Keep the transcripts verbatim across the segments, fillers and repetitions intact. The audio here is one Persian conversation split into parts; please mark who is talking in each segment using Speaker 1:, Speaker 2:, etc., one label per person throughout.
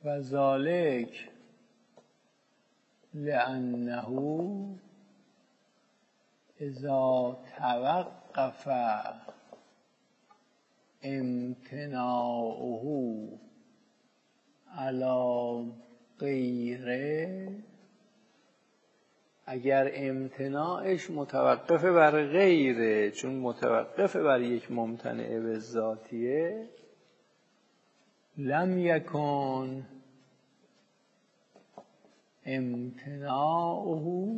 Speaker 1: و ذالک لأنه اذا توقف امتناعه علی غیره، اگر امتناعش متوقف بر غیره، چون متوقف بر یک ممتنع به ذاتیه، لم یکن امتناعه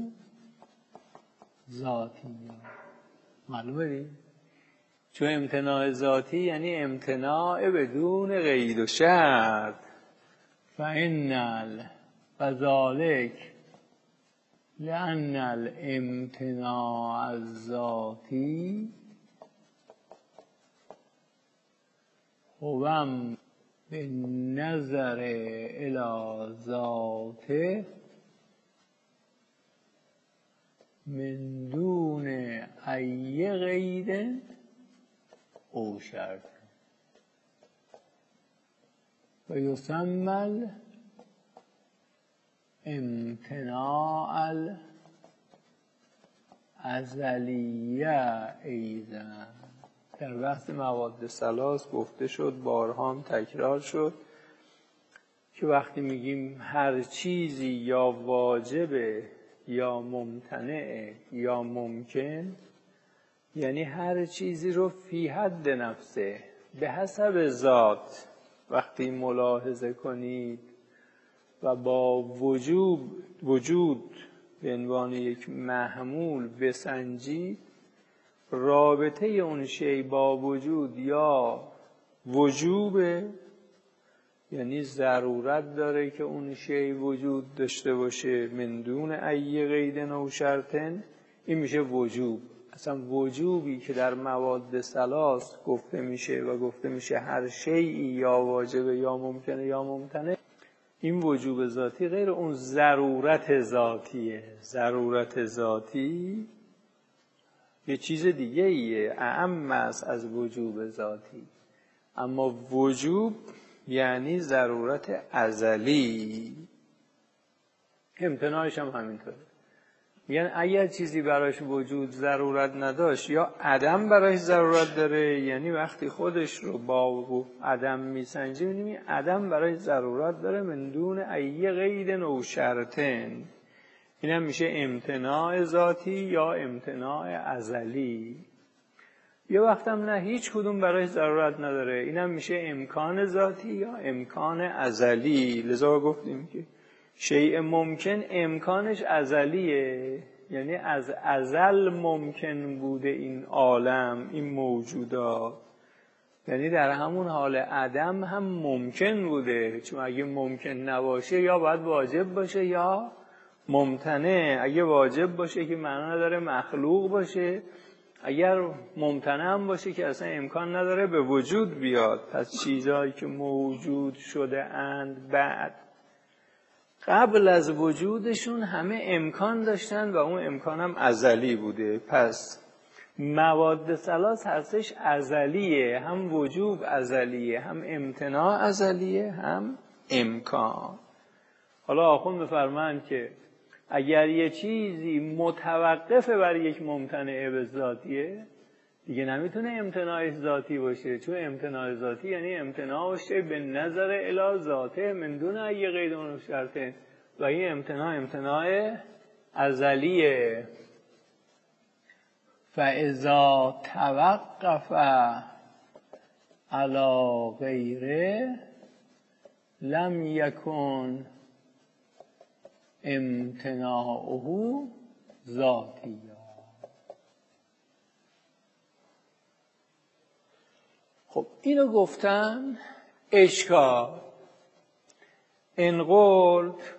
Speaker 1: ذاتی. معلومه دی؟ چون امتناع ذاتی یعنی امتناع بدون قید و شرط. فإن وذلك لأن الامتناع الذاتی هو بالنظر إلى ذاته من دون أي قید او شرط و یسمى امتناع الازلیه ایضا. در بحث مواد ثلاث گفته شد، بارها هم تکرار شد که وقتی میگیم هر چیزی یا واجبه یا ممتنعه یا ممکن، یعنی هر چیزی رو فی حد نفسه به حسب ذات وقتی ملاحظه کنید و با وجوب وجود به عنوان یک محمول بسنجید، رابطه اون شی با وجود یا وجوبه، یعنی ضرورت داره که اون شی وجود داشته باشه، من دون ای قید او شرطن، این میشه وجوب. اصلا وجوبی که در مواد ثلاث گفته میشه و گفته میشه هر شیئی یا واجبه یا ممکنه یا ممتنه، این وجوب ذاتی غیر اون ضرورت ذاتیه. ضرورت ذاتی یه چیز دیگه ایه، اعم است از وجوب ذاتی. اما وجوب یعنی ضرورت ازلی. امتناعش هم همینطوره. یعنی اگر چیزی براش وجود ضرورت نداشت یا عدم براش ضرورت داره، یعنی وقتی خودش رو با عدم میسنجیم می‌بینیم عدم براش ضرورت داره، من دون ای قید او شرطن. این هم میشه امتناع ذاتی یا امتناع ازلی. یه وقت هم نه، هیچ کدوم براش ضرورت نداره، این هم میشه امکان ذاتی یا امکان ازلی. لذا گفتیم که شیء ممکن امکانش ازلیه، یعنی از ازل ممکن بوده این عالم، این موجودات، یعنی در همون حال عدم هم ممکن بوده. چون اگه ممکن نباشه یا باید واجب باشه یا ممتنع. اگه واجب باشه که معنا نداره مخلوق باشه، اگر ممتنع هم باشه که اصلا امکان نداره به وجود بیاد. پس چیزهایی که موجود شده اند بعد قبل از وجودشون همه امکان داشتن و اون امکان هم ازلی بوده. پس مواد ثلاث هستش ازلیه، هم وجوب ازلیه، هم امتناع ازلیه، هم امکان. حالا آخوند بفرمایند که اگر یه چیزی متوقف بر یک ممتنع به ذاتیه، دیگه نمیتونه امتناع ذاتی باشه، چون امتناع ذاتی یعنی امتناع باشه به نظر الی ذاته من دون ای قید و شرطه، و این امتناع امتناع ازلیه. فاذا توقف علی غیره لم یکن امتناعه ذاتی. خب اینو گفتن اشکال. ان قلت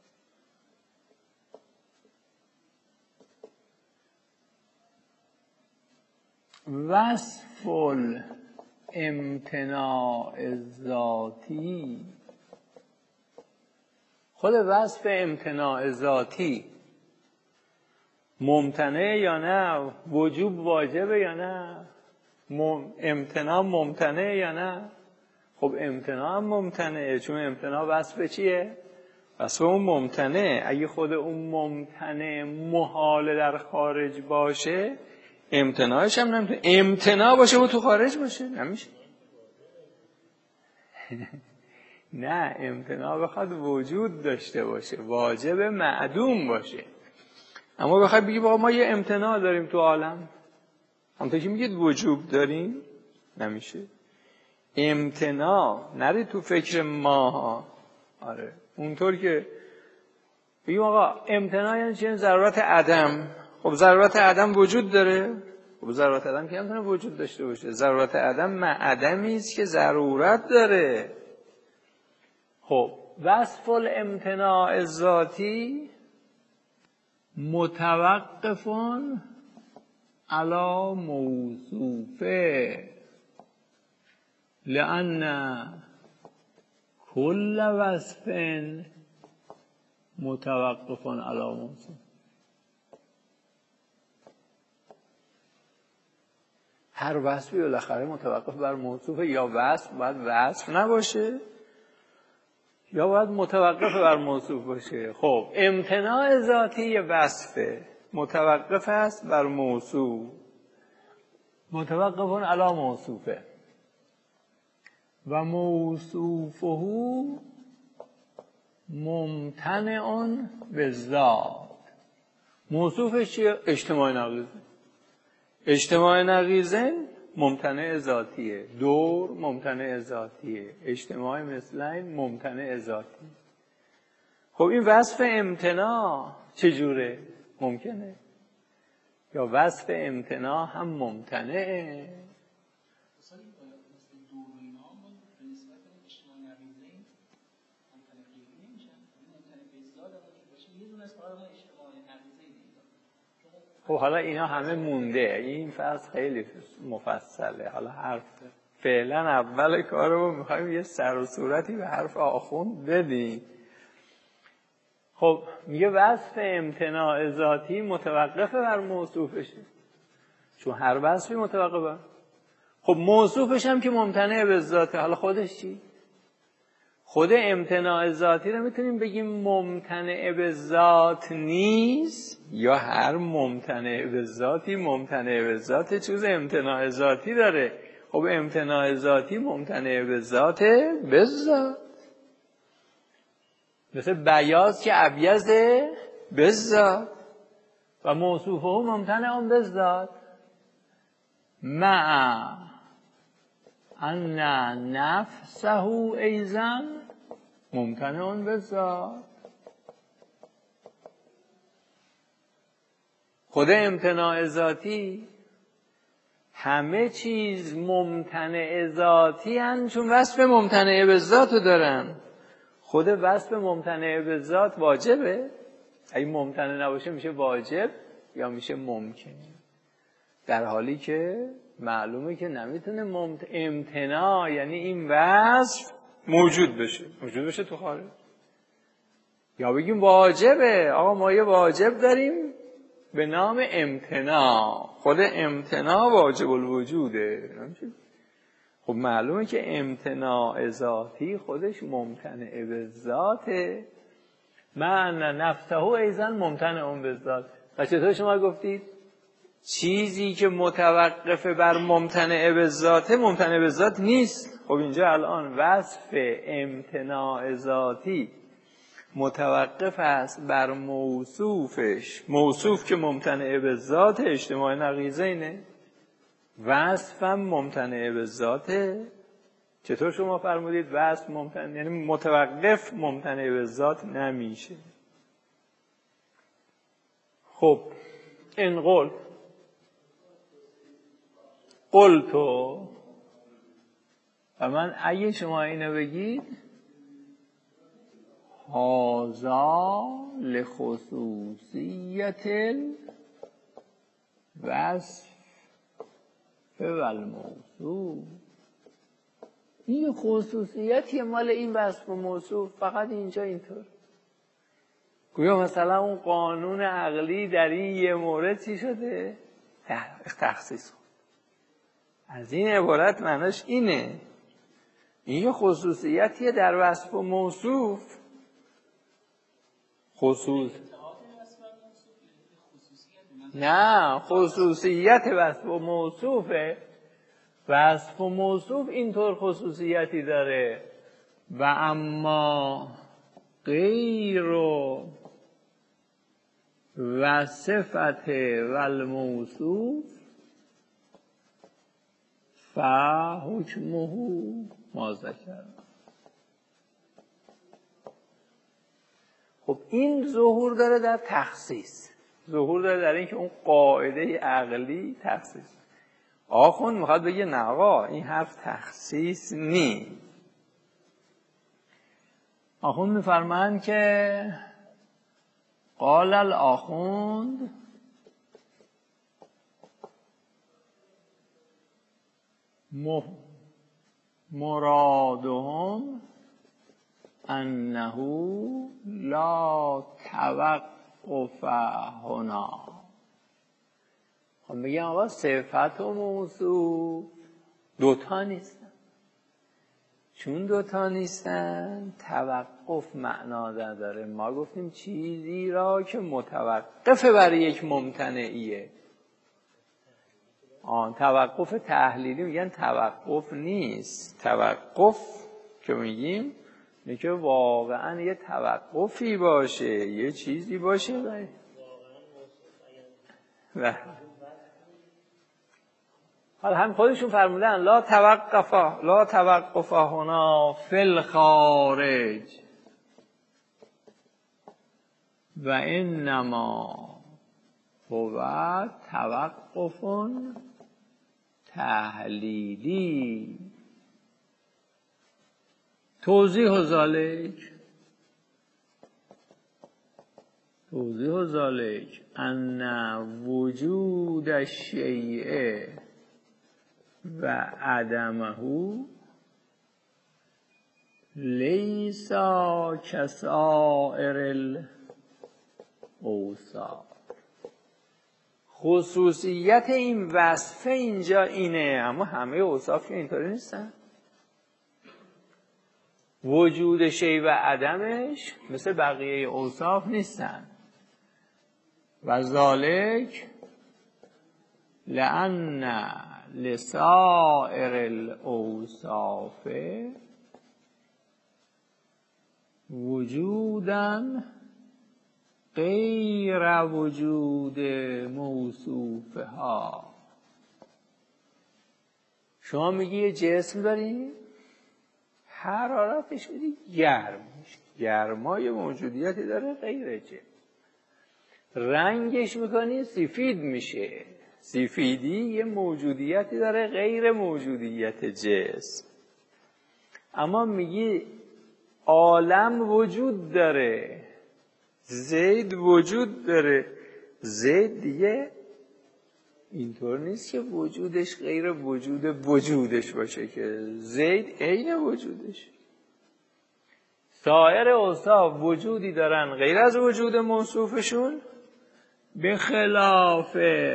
Speaker 1: وصف الامتناع الذاتی، خود وصف امتناع ذاتی ممتنع یا نه، وجوب واجبه یا نه، امتناع ممتنع یا نه. خب امتناع هم ممتنعه، چون امتناع وصف چیه؟ وصف اون ممتنع. اگه خود اون ممتنع محال در خارج باشه، امتناعش هم نمیتونه امتناع باشه و تو خارج باشه، نمیشه. نه، امتناع بخواد وجود داشته باشه، واجب معدوم باشه. اما بخواد بگی با ما یه امتناع داریم تو عالم، همونطور که میگید وجوب داریم، نمیشه. امتناع نری تو فکر ما. آره اونطور که بگیم آقا امتناع یعنی چیه؟ ضرورت عدم. خب ضرورت عدم وجود داره؟ خب ضرورت عدم که نمیتونه وجود داشته باشه. ضرورت عدم معدمی است که ضرورت داره. خب وصف الامتناع ذاتی متوقفون علی موصوفه، لأن کل وصف متوقفون علی موصوف. هر وصفی بالاخره متوقف بر موصوفه. یا وصف باید وصف نباشه یا باید متوقف بر موصوف باشه. خب امتناع ذاتی وصفه، متوقف است بر موصوف، متوقفون علی موصوفه و موصوفه ممتنع بالذات. موصوفش چیه؟ اجتماع نقیضه. اجتماع نقیضه ممتنع ذاتیه. دور ممتنع ذاتیه. اجتماع مثلین ممتنع ذاتیه. خب این وصف امتناع چجوره؟ ممکنه؟ یا وصف امتناع هم ممتنعه؟ خب حالا اینا همه مونده، این فصل خیلی مفصله. حالا حرف فعلا اول کارو میخوایم یه سر و صورتی به حرف آخوند بدیم. خب میگه وصف امتناع ذاتی متوقف بر موصوفشه، چون هر وصفی متوقفه. خب موصوفش هم که ممتنع به ذاته، حالا خودش چی؟ خود امتناع ذاتی رو میتونیم بگیم ممتنع به ذات نیست، یا هر ممتنع به ذاتی ممتنع به ذات چیز امتناع ذاتی داره. خب امتناع ذاتی ممتنع به ذات به ذات، مثل بیاض که ابیضه به ذات و موصوفه ممتنع به ذات، مع ان نفسه ایضا ممتنع به ذات. خود امتناع ذاتی همه چیز ممتنع ذاتی هن، چون وصف ممتنع به ذات رو دارن. خود وصف ممتنع به ذات واجبه؟ اگه ممتنع نباشه میشه واجب یا میشه ممکن؟ در حالی که معلومه که نمیتونه ممت... امتناع یعنی این وصف موجود بشه موجود بشه تو خارج. یا بگیم واجبه، آقا ما یه واجب داریم به نام امتناع، خود امتناع واجب الوجوده. خب معلومه که امتناع ذاتی خودش ممتنع به ذاته، معنی نفسه ایضا ممتنع به ذات. و چطور شما گفتید چیزی که متوقف بر ممتنع به ذاته ممتنع به ذات نیست؟ خب اینجا الان وصف امتناع ذاتی متوقف است بر موصوفش، موصوف که ممتنع به ذات اجتماع نقیضه اینه، وصفم ممتنع به ذاته. چطور شما فرمودید وصف ممتنع یعنی متوقف ممتنع به ذات نمیشه؟ خب این قول قول تو و من اگه شما اینو بگید هازا لخصوصیت الوصف و الموصوف، این خصوصیتی مال این وصف و موصوف فقط اینجا اینطور. گویا مثلا اون قانون عقلی در این یه مورد چی شده؟ تخصیص. از این عبارت معناش اینه، این یه خصوصیتیه در وصف و موصوف. خصوص نه خصوصیت وصف و موصوفه. وصف و موصوف اینطور خصوصیتی داره و اما غیر و صفت و الموصوف فحکمه ما ذکر. خب این ظهور داره در تخصیص، ظهور داره در این که اون قاعده عقلی تخصیص. آخوند میخواد بگه نه آقا این حرف تخصیص نی. آخوند میفرمایند که قال الاخوند مرادهم انه لا توقف هنا. خب میگم آقا صفت و موصوف دوتا نیستن. چون دوتا نیستن توقف معنا نداره. ما گفتیم چیزی را که متوقفه برای یک ممتنعیه. آن توقف تحلیلی میگن توقف نیست. توقف که میگیم اینه که واقعا یه توقفی باشه، یه چیزی باشه. و حالا هم خودشون فرمودن لا توقفا لا توقفا هنا فی الخارج و انما هو توقف تحلیلی. توضیح ذالک توضیح ذالک ان وجود الشیء و عدمه لیس کسائر الاوصاف. خصوصیت این وصفه اینجا اینه، اما همه اوصاف که اینطوری نیستن. وجود شیء و عدمش مثل بقیه اوصاف نیستن. و ذالک لأن لسائر الاوصاف وجوداً غیر وجود موصوفها. شما میگی یه جسم داریم حرارتش میدی گرم میشه، گرمای موجودیتی داره غیر جسم. رنگش میکنی سفید میشه، سفیدی یه موجودیتی داره غیر موجودیت جسم. اما میگی عالم وجود داره، زید وجود داره. زید دیگه اینطور نیست که وجودش غیر وجود وجودش باشه، که زید عین وجودش. سایر اوصاف وجودی دارن غیر از وجود موصوفشون، به خلاف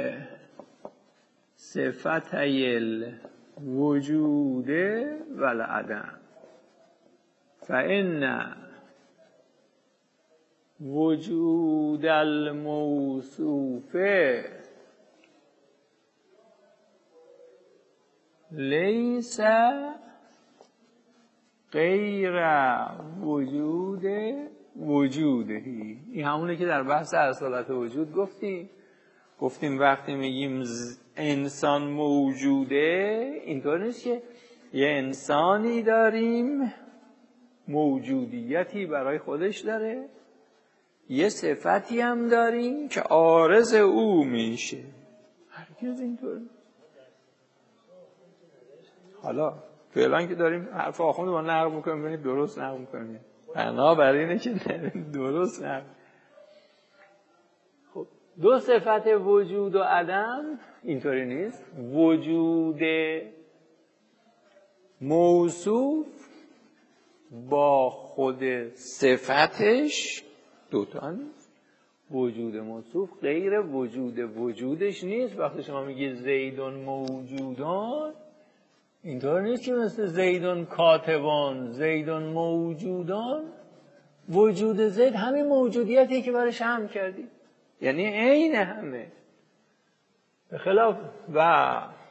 Speaker 1: صفتي الوجود والعدم. فإن وجود الموصوف لیس غیر وجود وجودهی. این همونه که در بحث اصالت وجود گفتیم. گفتیم وقتی میگیم انسان موجوده، اینطور نیست که یه انسانی داریم موجودیتی برای خودش داره، یه صفتی هم داریم که عارض او میشه. هرگز اینطور نیست. حالا فعلا که داریم حرف آخوند با نقل میکنیم، ببینید درست نقل میکنیم. بنابراین اینه که درست نقل. خب دو صفت وجود و عدم اینطوری نیست. وجود موصوف با خود صفتش دوتا نیست. وجود موصوف غیر وجود وجودش نیست. وقتی شما میگی زیدون موجودان، اینطور نیست که مثل زیدون کاتبان، زیدون موجودان، وجود زید همین موجودیتی که برای شمع کردی، یعنی عین همه. به خلاف و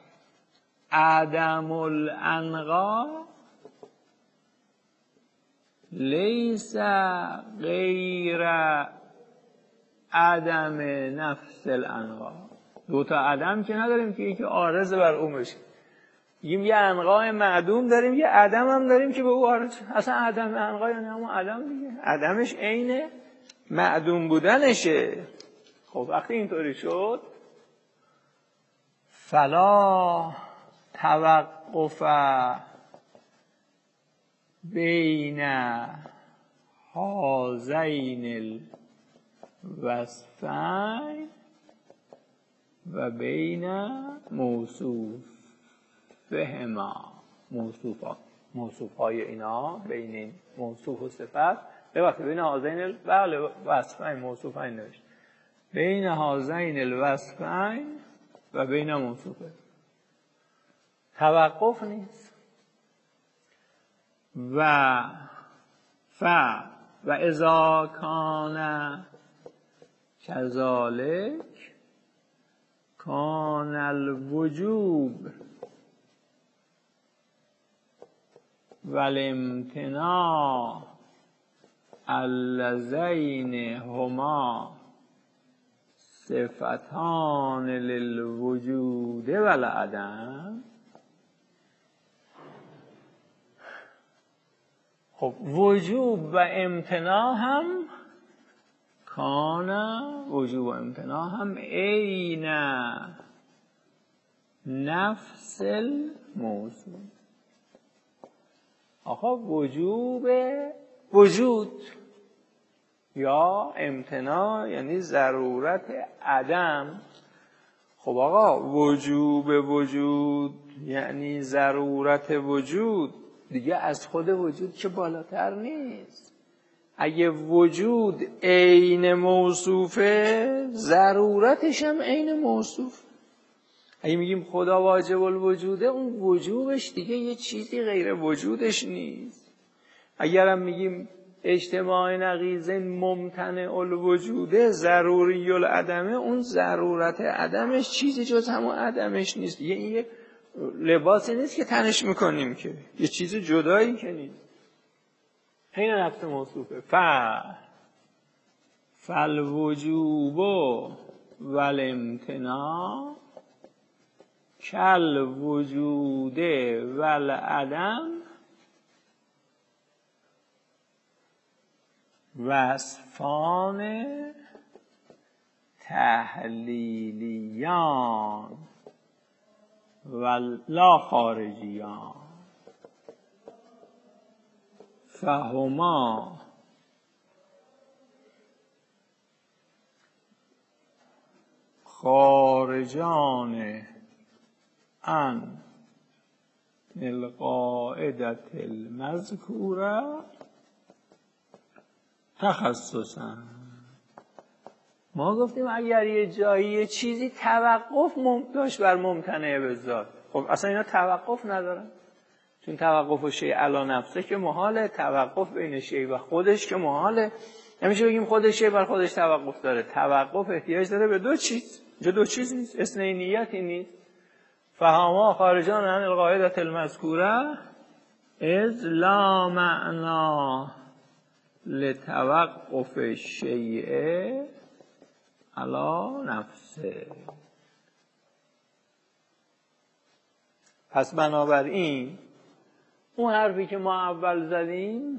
Speaker 1: عدم الانقا لیس غیر عدم نفس الانقا. دو تا عدم که نداریم که یکی عارض بر اون بشه. میگیم یه انقای معدوم داریم، یه عدم هم داریم که به او عارض. اصلا عدم انقا یعنی همون عدم دیگه، عدمش عین معدوم بودنشه. خب وقتی اینطوری شد فلا توقف بین هذین الوصفین و بین موصوفهما، موصوفا موصوفهای اینا بین این موصوف و صفت، به وقت بین هذین الوصفین موصوفین نوشت، بین هذین الوصفین و بین موصوفه توقف نیست. و ف و اذا کان کذالک کان الوجوب والامتناع اللذین هما صفتان للوجود والعدم. خب وجوب و امتناع هم کان، وجوب و امتناع هم عین نفس الموضوع. آقا وجوب وجود یا امتناع یعنی ضرورت عدم. خب آقا وجوب وجود یعنی ضرورت وجود دیگه از خود وجود که بالاتر نیست. اگه وجود عین موصوفه ضرورتش هم عین موصوف. اگه میگیم خدا واجب الوجوده اون وجوبش دیگه یه چیزی غیر وجودش نیست. اگرم میگیم اجتماع نقیضین ممتنع الوجوده ضروری العدمه، اون ضرورت عدمش چیزی جز همون عدمش نیست. یه این یه لباسی نیست که تنش میکنیم که، یه چیز جدایی که نیست. این نفس موصوفه. ف فالوجوب والامتناع کل وجود والعدم وصفان تحلیلیان ولا خارجیان فهما خارجان عن القاعدة المذکوره تخصصا. ما گفتیم اگر یه جایی یه چیزی توقف داشت بر ممتنع به ذات، خب اصلا اینا توقف ندارن، چون توقف و شیء علی نفسه که محاله، توقف بین شیء و خودش که محاله. نمیشه بگیم خودش شیء بر خودش توقف داره. توقف احتیاج داره به دو چیز. اینجا دو چیز نیست، اثنینیتی نیست. فهما خارجان عن القاعدة المذکوره اذ لا معنا لتوقف الشیء علی نفسه. پس بنابراین اون حرفی که ما اول زدیم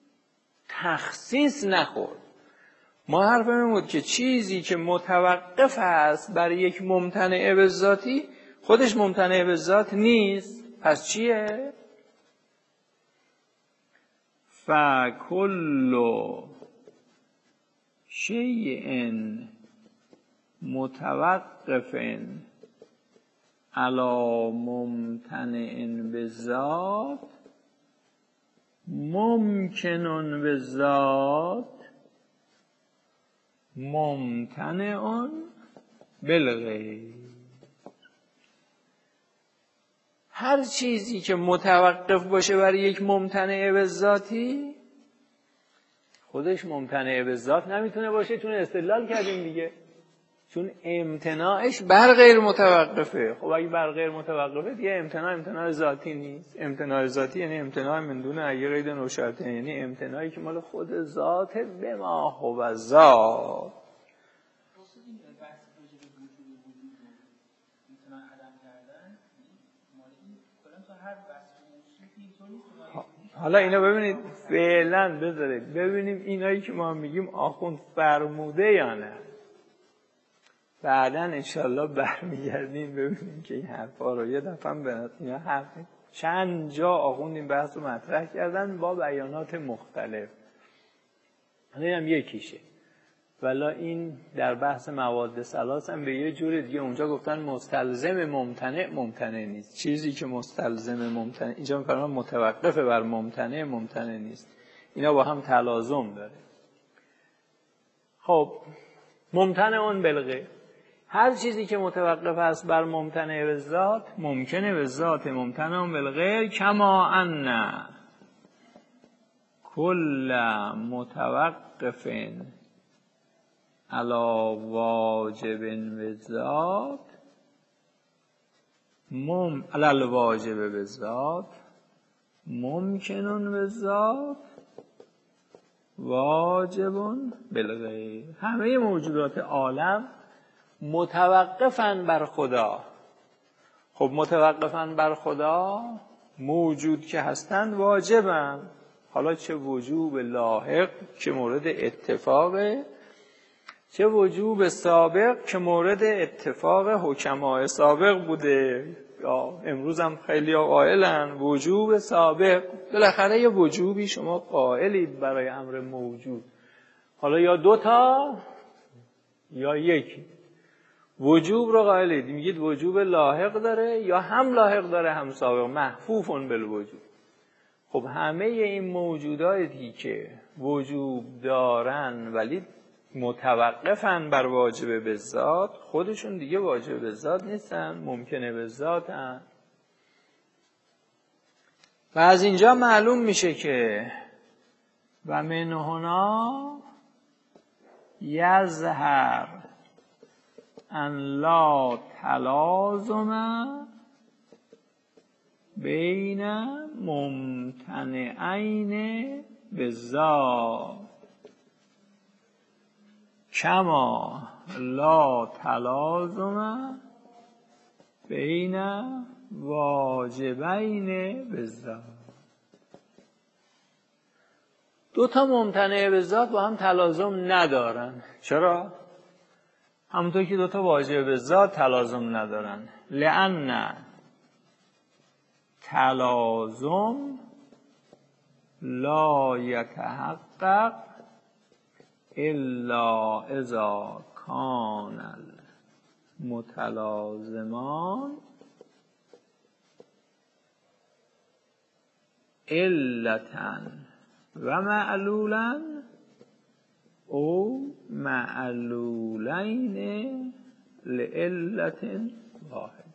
Speaker 1: تخصیص نخورد. ما حرفمون بود که چیزی که متوقف است برای یک ممتنع به ذاتی خودش ممتنع به ذات نیست. پس چیه؟ فکل شیء متوقف علی ممتنع بالذات ممکن بالذات ممتنع بالغیر. هر چیزی که متوقف باشه برای یک ممتنع به ذاتی خودش ممتنع به ذات نمیتونه باشه، چون استدلال کردیم دیگه، چون امتناعش بر غیر متوقفه. خب اگه بر غیر متوقفه دیگه امتناع امتناع ذاتی نیست. امتناع ذاتی یعنی امتناع من دون ای قید نوشرطه، یعنی امتناعی که مال خود ذات به ما هو ذات. حالا اینا ببینید فعلا بذارید ببینیم اینایی که ما میگیم آخوند فرموده یا نه. بعداً انشالله برمیگردیم ببینیم که این حرفا رو یه دفعه هم به اینا حرف چند جا آخوند این بحث رو مطرح کردن با بیانات مختلف. حالا هم یکیشه. ولی این در بحث مواد ثلاث هم به یه جور دیگه اونجا گفتن مستلزم ممتنع ممتنع نیست. چیزی که مستلزم ممتنع، اینجا می‌فرمان متوقف بر ممتنع ممتنع نیست. اینا با هم تلازم داره. خب ممتنع اون بلغه، هر چیزی که متوقف است بر ممتنع به ذات ممکنه به ذات ممتنع اون بلغه، کما ان کل متوقف علا واجب به ذات مم علل واجب به ذات ممکنون به ذات واجبون بالغیر. همه موجودات عالم متوقفن بر خدا. خب متوقفن بر خدا موجود که هستن واجبن. حالا چه وجوب لاحق که مورد اتفاقه، چه وجوب سابق که مورد اتفاق حکمای سابق بوده، یا امروز هم خیلی قائلن وجوب سابق. بالاخره یه وجوبی شما قائلید برای امر موجود، حالا یا دوتا یا یکی. وجوب رو قائلید، میگید وجوب لاحق داره، یا هم لاحق داره هم سابق، محفوفون بالوجوب. خب همه این موجوداتی که وجوب دارن ولی متوقفن بر واجب به ذات، خودشون دیگه واجب به ذات نیستن، ممکنه به ذاتن. و از اینجا معلوم میشه که و من هنا یظهر ان لا تلازم بین ممتنعین بالذات کما لا تلازم بین واجبین بالذات. دو تا ممتنع بالذات با هم تلازم ندارن. چرا؟ همونطور که دو تا واجب بالذات تلازم ندارن. لأن تلازم لا یتحقق الا اذا کان المتلازمان علتا و معلولا او معلولین لعلت واحد.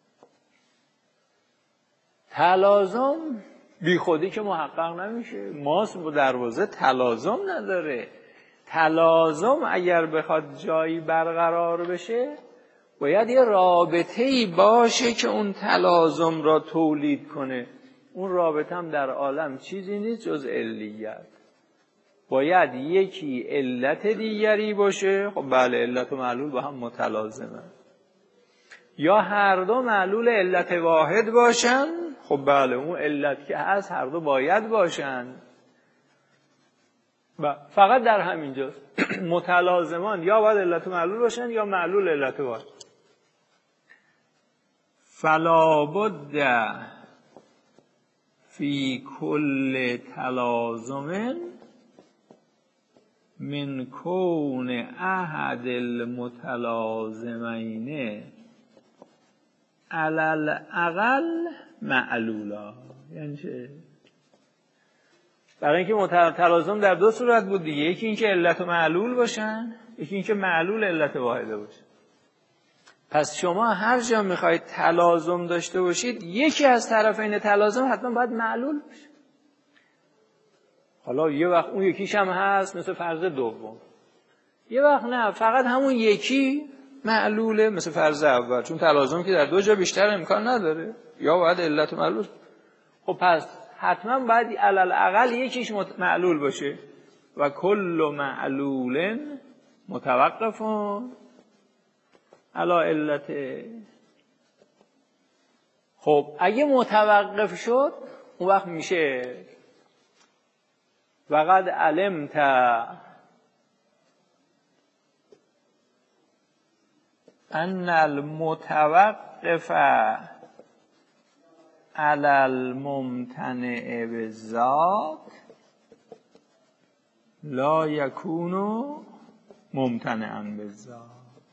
Speaker 1: تلازم بی خودی که محقق نمیشه. ماست با دروازه تلازم نداره. تلازم اگر بخواد جایی برقرار بشه باید یه رابطه‌ای باشه که اون تلازم را تولید کنه. اون رابطه هم در عالم چیزی نیست جز علیت. باید یکی علت دیگری باشه. خب بله، علت و معلول با هم متلازمه. یا هر دو معلول علت واحد باشن. خب بله، اون علت که هست هر دو باید باشن. فقط در همینجاست. متلازمان یا باید علت و معلول باشن یا معلول علت واحد. فلا بد فی کل تلازم من کون احد المتلازمین علی الاقل معلولا. یعنی چه؟ برای اینکه تلازم در دو صورت بود دیگه. یکی اینکه علت و معلول باشن، یکی اینکه معلول علت واحده باشه. پس شما هر جا میخواید تلازم داشته باشید یکی از طرفین تلازم حتما باید معلول بشه. حالا یه وقت اون یکیش هم هست مثل فرض دوم، یه وقت نه فقط همون یکی معلوله مثل فرض اول، چون تلازم که در دو جا بیشتر امکان نداره، یا باید علت معلول. خب پس حتما باید علل اقل یکیش معلول باشه. و کل معلول متوقفون علی علته. خب اگه متوقف شد اون وقت میشه وقد علمت ان المتوقف علی الممتنع بالذات لا یکون ممتنعا بالذات.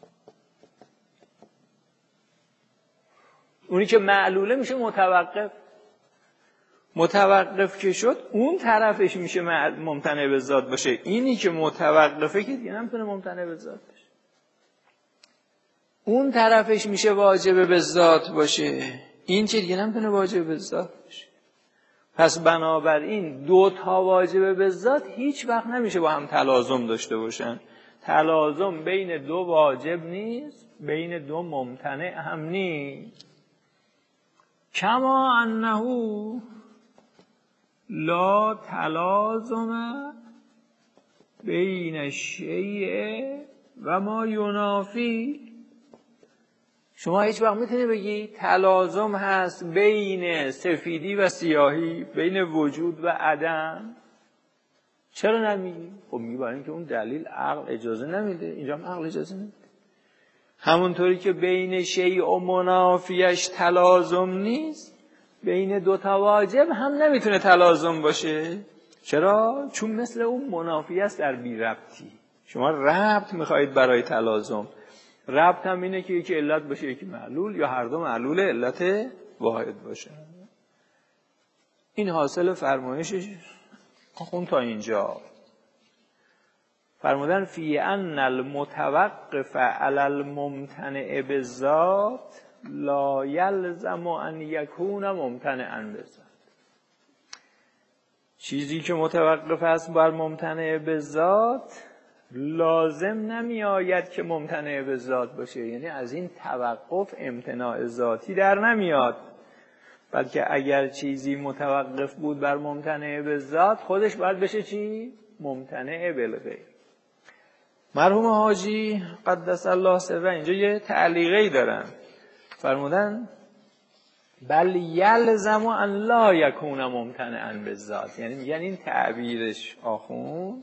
Speaker 1: اونی که معلوله میشه متوقف، متوقف که شد اون طرفش میشه ممتنع بالذات باشه، اینی که متوقفه که دیگه نمیتونه ممتنع بالذات باشه، اون طرفش میشه واجب بالذات باشه، این که دیگه نمیتونه واجب بالذات باشه. پس بنابراین دو تا واجب بالذات هیچ وقت نمیشه با هم تلازم داشته باشن. تلازم بین دو واجب نیست، بین دو ممتنع هم نیست. کما انه لا تلازم بین الشیء و ما ینافی. شما هیچ وقت میتونی بگی تلازم هست بین سفیدی و سیاهی، بین وجود و عدم؟ چرا نمیگی؟ خب میگی برای اینکه اون دلیل عقل اجازه نمیده، اینجا هم عقل اجازه نمیده. همونطوری که بین شیء و منافیش تلازم نیست، بین دو تا واجب هم نمیتونه تلازم باشه. چرا؟ چون مثل اون منافی است در بی ربطی. شما ربط میخواهید برای تلازم، ربط هم اینه که یکی علت باشه یکی معلول، یا هر دو معلول علت واحد باشه. این حاصل فرمایشش خون تا اینجا. فرمودن فی ان المتوقف علی الممتنع بالذات لا یلزم ان یکون ممتنعا بالذات. چیزی که متوقف است بر ممتنع بالذات لازم نمی آید که ممتنع بالذات باشه، یعنی از این توقف امتناع ذاتی در نمیاد، بلکه اگر چیزی متوقف بود بر ممتنع بالذات خودش باید بشه چی؟ ممتنع بالغیر. مرحوم حاجی قدس الله سره اینجا یه تعلیقی دارن، فرمودن بل یلزم ان لا یکون ممتنعا بالذات، یعنی میگن این تعبیرش آخوند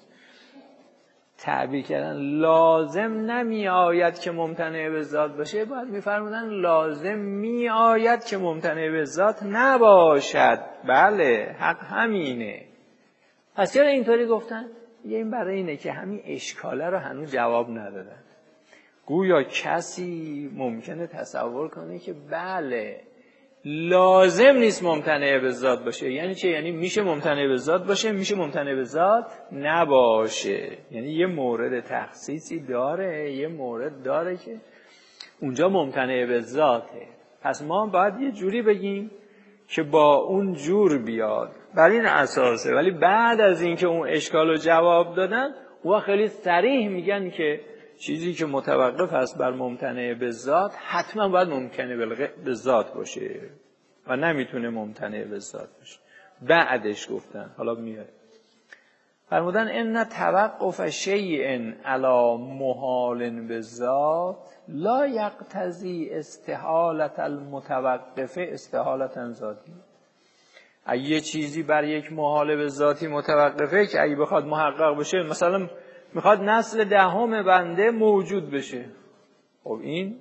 Speaker 1: تعبیر کردن لازم نمی آید که ممتنع بالذات باشه، باید میفرمودن لازم می آید که ممتنع بالذات نباشد. بله حق همینه. پس چرا اینطوری گفتن؟ یه این برای اینه که همین اشکاله رو هنوز جواب ندادن. گویا کسی ممکنه تصور کنه که بله لازم نیست ممتنع بالذات باشه. یعنی چه؟ یعنی میشه ممتنع بالذات باشه، میشه ممتنع بالذات نباشه. یعنی یه مورد تخصیصی داره، یه مورد داره که اونجا ممتنع بالذاته. پس ما باید یه جوری بگیم که با اون جور بیاد، بر این اساسه. ولی بعد از اینکه اون اشکال رو جواب دادن و خیلی صریح میگن که چیزی که متوقف است بر ممتنع بالذات حتما باید ممکنه بالذات باشه و نمیتونه ممتنع بالذات باشه. بعدش گفتن حالا میاد فرمودن ان توقف شیء علی محال بالذات لا یقتضی استحالة المتوقف استحالة ذاتی. اگه یه چیزی بر یک محال به ذاتی متوقفه که اگه بخواد محقق بشه، مثلا میخواد نسل دهم بنده موجود بشه، خب این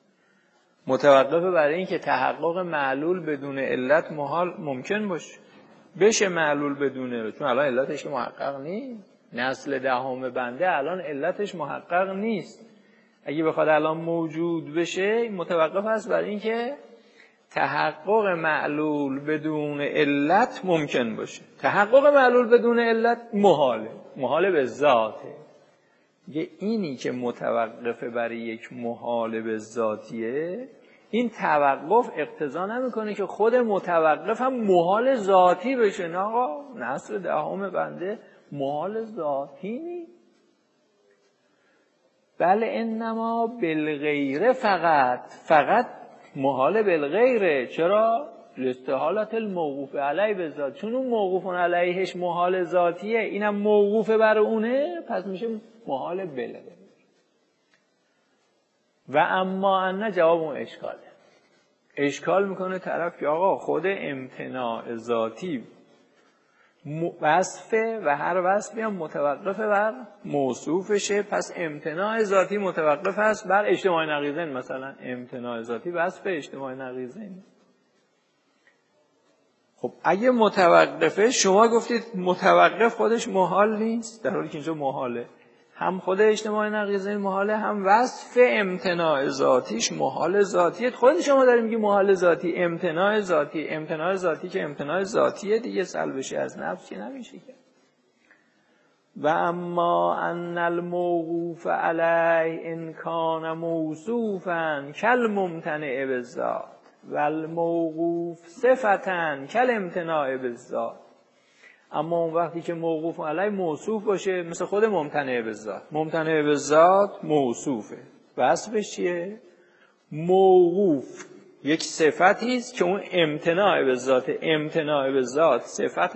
Speaker 1: متوقفه برای این که تحقق معلول بدون علت محال ممکن باشه. بشه معلول بدونه، چون الان علتش که محقق نیست. نسل دهم بنده الان علتش محقق نیست. اگه بخواد الان موجود بشه متوقف است برای این که تحقق معلول بدون علت ممکن باشه. تحقق معلول بدون علت محاله، محاله به ذاته. یه اینی که متوقفه برای یک محال به ذاتیه، این توقف اقتضا نمیکنه که خود متوقف هم محال ذاتی بشه. نه آقا، نصر دهم بنده محال ذاتی نی، بله انما بالغیره، فقط فقط محال بالغیره. چرا؟ لاستحالت الموقوف علیه به ذات، چون اون موقوف علیهش محال ذاتیه، اینم موقوف بر اونه، پس میشه محال بالغیره. و اما ان جواب اون اشکاله. اشکال میکنه طرف که آقا خود امتناع ذاتی وصفه و هر وصفی هم متوقف بر موصوفشه، پس امتناع ذاتی متوقف است بر اجتماع نقیضین. مثلا امتناع ذاتی وصف اجتماع نقیضین. خب اگه متوقفه، شما گفتید متوقف خودش محال نیست، در حالی که اینجا محاله. هم خود اجتماع نقیضین محاله، هم وصف امتناع ذاتیش محال ذاتیه. خود شما داریم میگی محال ذاتی، امتناع ذاتی، امتناع ذاتی که امتناع ذاتیه دیگه، سلبشه از نفس که نمیشه که. و اما ان الموقوف علیه ان کان موصوفا کالممتنع بالذات و الموقوف صفتا کالامتناع بالذات. اما اون وقتی که موقوف علیه موصوف باشه، مثل خود ممتنع بالذات. ممتنع بالذات موصوفه، وصفش چیه؟ موقوف یک صفتی است که اون امتناع بالذات. امتناع بالذات صفت